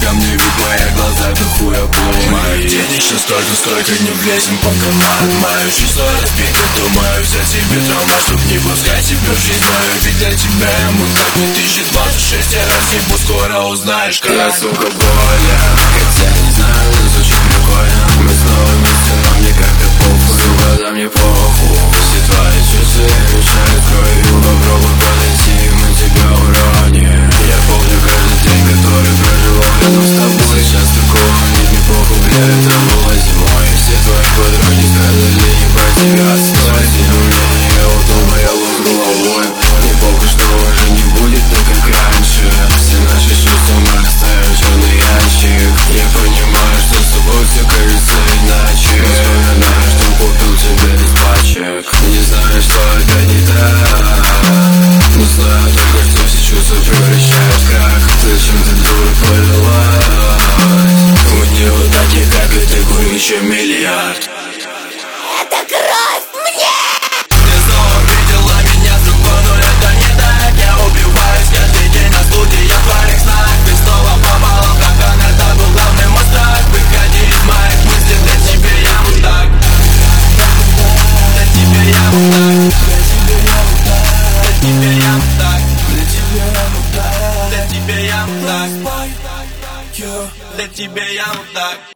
ко мне, ведь мои глаза до хуя полные. Моих денег сейчас столько не влезем по карман. Мое чувство разбито, думаю взять себе травма, чтоб не пускать тебя в жизнь мою. Ведь для тебя я мудак. 2026 я разъебу, скоро узнаешь, как я, сука, болен. Хотя не знаю, но звучит прикольно. Мы снова вместе, но мне как-то похуй. Сука, да мне похуй. Все твои часы мешают кровью. Попробуй подойти, мы тебя уроним. Я помню каждый день, который проживал рядом с тобой. Сейчас такого нет, мне похуй, бля, это было зимой. Все твои подруги страдали не про тебя. Согласен, у меня не вот дома, я луз головой. Не похуй, что уже не будет так, как раньше. Все наши чувства мы оставим в черный ящик. Я понимаю, что с тобой все кажется иначе. Вспоминаю, что купил тебе без пачек. Не знаю, что опять не так, но знаю только, что все чувства превращают в крах. Зачем ты, дура, повелась? У нее таких, как и ты, курю еще миллиард. Это кровь мне! Ты снова видела меня с другой, но это не так. Я убиваюсь каждый день на студиях твоих снах. Ты снова попала в капкан, это был главный мой страх. Выходи из моих мыслей, для тебя я мудак. Для тебя я мудак. Для тебя я мудак. Для тебя я мудак. Для тебя я мудак. Для тебя я мудак.